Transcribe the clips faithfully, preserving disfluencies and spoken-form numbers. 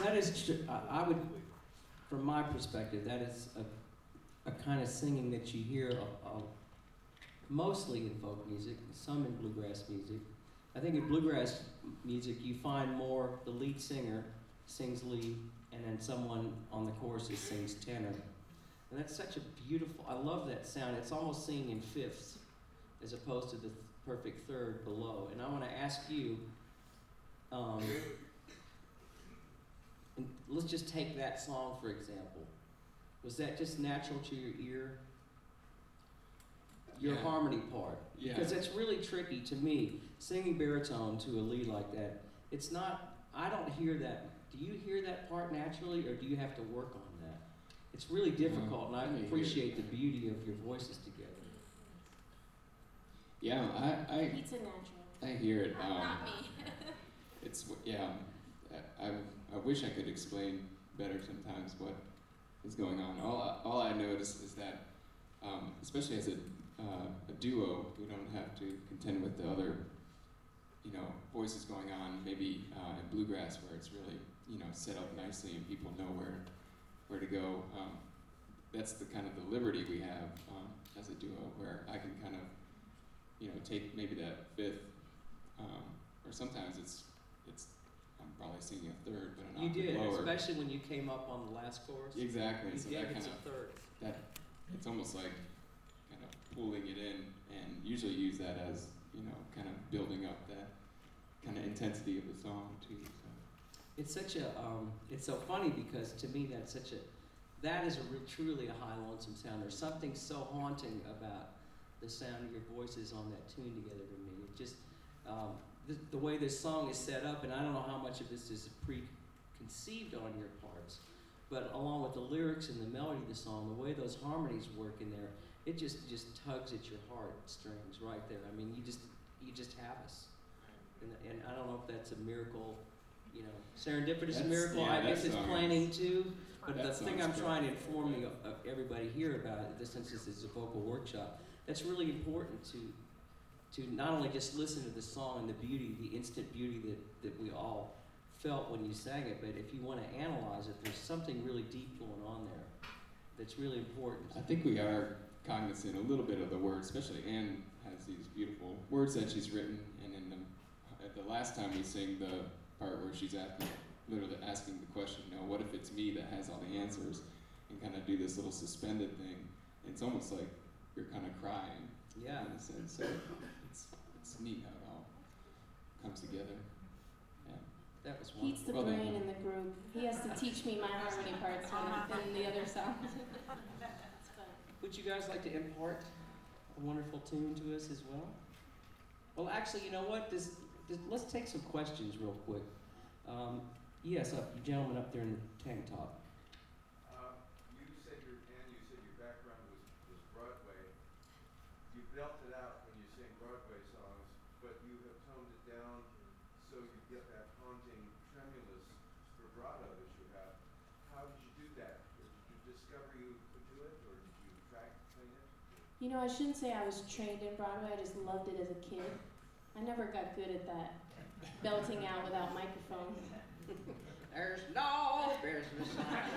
that is, tr- I, I would, from my perspective, that is a, a kind of singing that you hear of, of mostly in folk music, some in bluegrass music. I think in bluegrass music you find more the lead singer sings lead and then someone on the choruses sings tenor. And that's such a beautiful, I love that sound. It's almost singing in fifths as opposed to the th- perfect third below. And I want to ask you, um, and let's just take that song for example. Was that just natural to your ear? Your Yeah. harmony part? Yeah. Because it's really tricky to me, singing baritone to a lead like that. It's not, I don't hear that. Do you hear that part naturally or do you have to work on that? It's really difficult, and I I hear appreciate the beauty of your voices together. Yeah, I, I, Pizza natural. I hear it. Um, Not me. it's yeah. I, I I wish I could explain better sometimes what is going on. All I, all I notice is that, um, especially as a uh, a duo, we don't have to contend with the other, you know, voices going on. Maybe uh, in bluegrass where it's really, you know, set up nicely and people know where where to go. Um, that's the kind of the liberty we have um, as a duo, where I can kind of, you know, take maybe that fifth, um, or sometimes it's it's I'm probably singing a third, but an You octave did, lower. especially when you came up on the last chorus. Exactly. You So gave that it kind a of third. that it's almost like kind of pulling it in, and usually use that as, you know, kind of building up that kind of intensity of the song too. So. It's such a, um, it's so funny because to me that's such a, that is a re- truly a high lonesome sound. There's something so haunting about the sound of your voices on that tune together to me. It just, um, the, the way this song is set up, and I don't know how much of this is preconceived on your parts, but along with the lyrics and the melody of the song, the way those harmonies work in there, it just, just tugs at your heart strings right there. I mean, you just, you just have us. And, and I don't know if that's a miracle, you know, serendipitous That's- miracle, yeah, I guess that it's song planning is- too. But the that thing song's I'm trying to great. inform you of, of everybody here about it, since this is a vocal workshop, that's really important to to not only just listen to the song and the beauty, the instant beauty that, that we all felt when you sang it, but if you want to analyze it, there's something really deep going on there that's really important. I think we are cognizant a little bit of the words, especially Anne has these beautiful words that she's written, and in the, at the last time we sing the part where she's asking, literally asking the question, you know, what if it's me that has all the answers, and kind of do this little suspended thing. It's almost like you're kind of crying, Yeah. in a sense. So it's it's neat how it all comes together. Yeah. That was He's the wonderful. Well, brain then- in the group. He has to teach me my harmony parts when I'm in the other songs. It's fun. Would you guys like to impart a wonderful tune to us as well? Well, actually, you know what? This, this, let's take some questions real quick. Um, yes, up, you gentleman up there in the tank top. Uh, you said your and you said your background was, was Broadway. You belt it out when you sing Broadway songs, but you have toned it down so you get that haunting, tremulous vibrato that you have. How did you do that? Or did you discover you could do it, or did you practice it? You know, I shouldn't say I was trained in Broadway. I just loved it as a kid. I never got good at that, belting out without microphone. There's no business like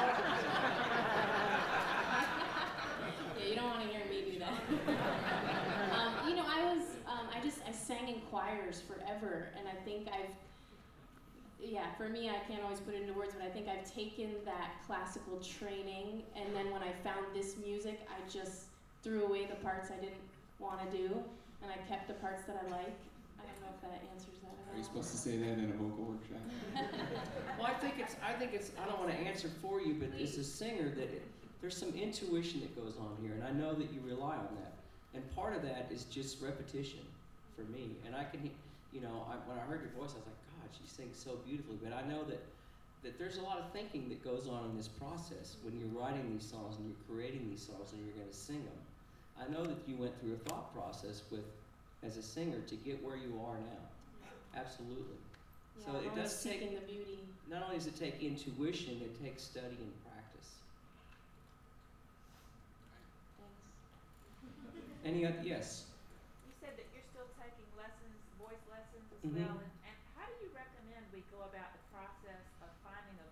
Yeah, you don't want to hear me do that. um, you know, I was, um, I just, I sang in choirs forever, and I think I've, yeah, for me, I can't always put it into words, but I think I've taken that classical training, and then when I found this music, I just threw away the parts I didn't want to do, and I kept the parts that I like. I don't know if that answers that at all. Are you supposed to say that in a vocal workshop? Well, I think it's, I think it's, I don't want to answer for you, but as a singer, that it, there's some intuition that goes on here, and I know that you rely on that. And part of that is just repetition for me. And I can, he- you know, I, when I heard your voice, I was like, God, she sings so beautifully. But I know that, that there's a lot of thinking that goes on in this process when you're writing these songs and you're creating these songs and you're going to sing them. I know that you went through a thought process with, as a singer, to get where you are now. Absolutely. Yeah, So I'm it always does take, seeking the beauty. not only does it take intuition, it takes study and practice. Thanks. Any other, yes? You said that you're still taking lessons, voice lessons as Mhm. well, and, and how do you recommend we go about the process of finding a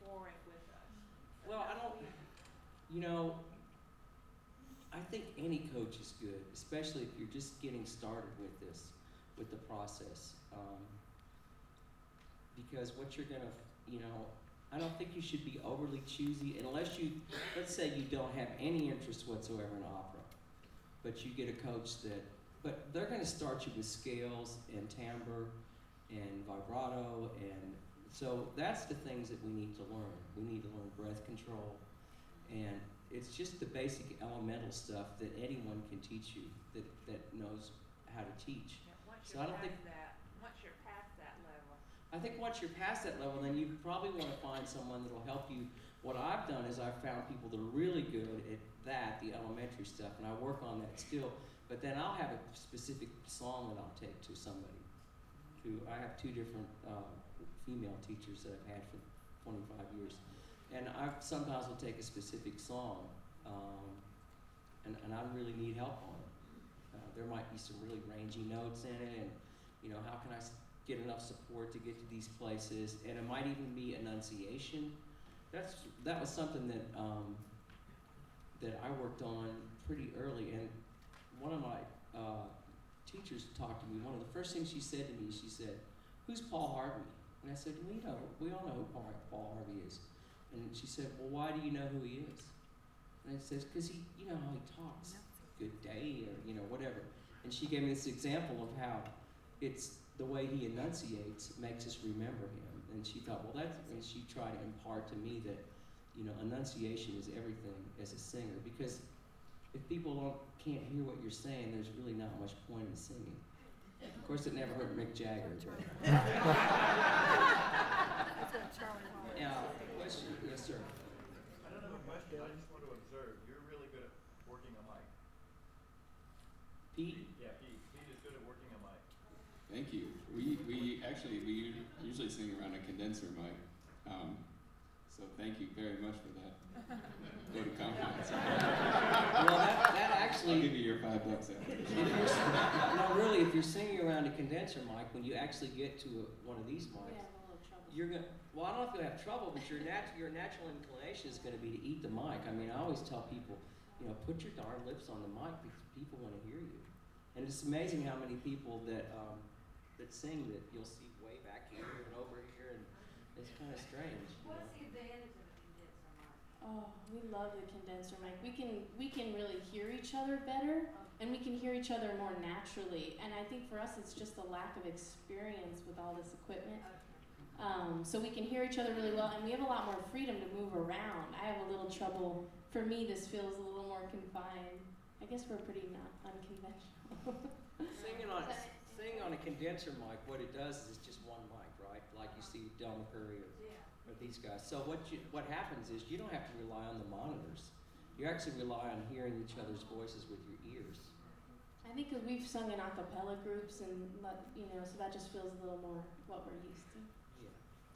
exploring with us. Well, I don't, you know, I think any coach is good, especially if you're just getting started with this, with the process. Um, because what you're gonna, you know, I don't think you should be overly choosy unless you, let's say you don't have any interest whatsoever in opera, but you get a coach that, but they're gonna start you with scales and timbre and vibrato, and so that's the things that we need to learn. We need to learn breath control, and it's just the basic elemental stuff that anyone can teach you that, that knows how to teach. Yeah, once So you're I don't past think- that, once you're past that level, I think once you're past that level, then you probably want to find someone that'll help you. What I've done is I've found people that are really good at that, the elementary stuff, and I work on that still. But then I'll have a specific song that I'll take to somebody. Who I have two different uh, female teachers that I've had for twenty-five years, and I sometimes will take a specific song, um, and and I really need help on it. Uh, there might be some really rangy notes in it, and you know, how can I s- get enough support to get to these places, and it might even be enunciation. That's that was something that um, that I worked on pretty early, and one of my uh, teachers talked to me. One of the first things she said to me, she said, "Who's Paul Harvey?" And I said, "We know, we all know who Paul, Paul Harvey is." And she said, "Well, why do you know who he is?" And I said, "Because he, you know how he talks, good day, or you know whatever." And she gave me this example of how it's the way he enunciates makes us remember him. And she thought, well, that's, and she tried to impart to me that, you know, enunciation is everything as a singer, because if people don't, can't hear what you're saying, there's really not much point in singing. Of course, it never hurt Mick Jagger. But. Yeah, question, yes, sir. I don't have a question, I just want to observe, you're really good at working a mic. Pete? Yeah, Pete, Pete is good at working a mic. Thank you. We we actually we usually sing around a condenser mic, um, so thank you very much for that. Go to conference. Well, that, that I'll actually, give you your five bucks after. if you're, no, really, if you're singing around a condenser mic, when you actually get to a, one of these We mics, have a little trouble. you're gonna, well, I don't know if you'll have trouble, but your nat- your natural inclination is gonna be to eat the mic. I mean, I always tell people, you know, put your darn lips on the mic because people wanna hear you. And it's amazing how many people that, um, that sing that you'll see way back here and over here, and it's kinda strange, you know. what's the advantage of a condenser mic? Oh, we love the condenser mic. We can we can really hear each other better, and we can hear each other more naturally. And I think for us, it's just a lack of experience with all this equipment. Um, so we can hear each other really well, and we have a lot more freedom to move around. I have a little trouble. For me, this feels a little more confined. I guess we're pretty not unconventional. Singing on, singing on a condenser mic, what it does is it's just one mic, right? Like you see with Del McCurry or, Yeah. or these guys. So what you, what happens is you don't have to rely on the monitors. You actually rely on hearing each other's voices with your ears. I think 'cause we've sung in a cappella groups, and let- you know, so that just feels a little more what we're used to. Yeah.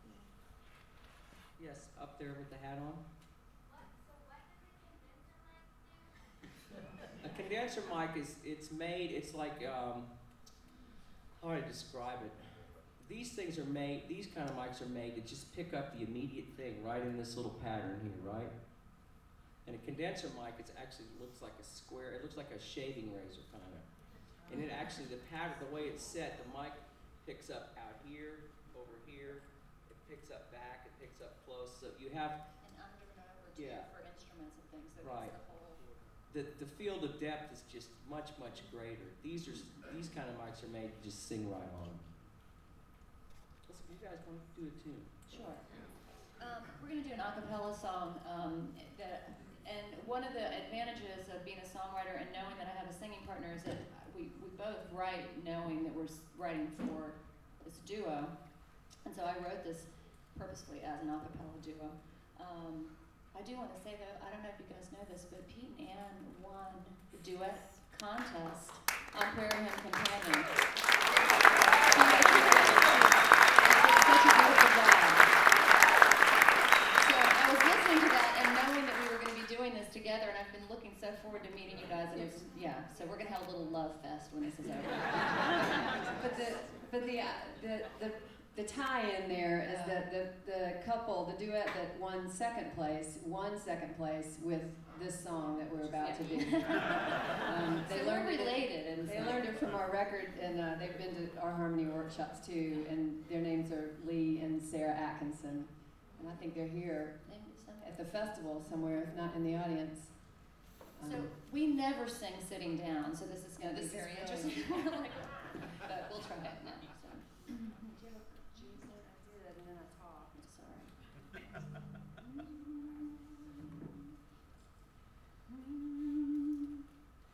Yes, up there with the hat on. What, so what does a condenser mic do? A condenser mic is, it's made, it's like, um, how do I describe it? These things are made, these kind of mics are made to just pick up the immediate thing right in this little pattern here, right? And a condenser mic, it actually looks like a square, it looks like a shaving razor kind of. And it actually, the pattern, the way it's set, the mic picks up out here, over here, it picks up back, it picks up close, so you have And under and over too Yeah. for instruments and things, so Right. it's the whole. the, the field of depth is just much, much greater. These are, s- these kind of mics are made to just sing right on them. Listen, you guys want to do a tune? Sure. Um, we're gonna do an a cappella song, um, that, and one of the advantages of being a songwriter and knowing that I have a singing partner is that we, we both write knowing that we're s- writing for this duo. And so I wrote this purposefully as an a cappella duo. Um, I do want to say though, I don't know if you guys know this, but Pete and Ann won the duet contest on Prairie Hymn Companion. Such a beautiful job. So I was listening to that and knowing that we were going to be doing this together, and I've been looking so forward to meeting you guys. And it's, yeah, so we're going to have a little love fest when this is over. But the, but the, uh, the, the the tie-in there is Yeah. that the, the couple, the duet that won second place, won second place with this song that we're about to do. Um, they So learned we're it. related, and They learned it from our record, and uh, they've been to our harmony workshops too. And their names are Lee and Sarah Atkinson, and I think they're here at the festival somewhere, if not in the audience. So Um, we never sing sitting down, so this is going to This be is very really- interesting. Like, but we'll try it now. So.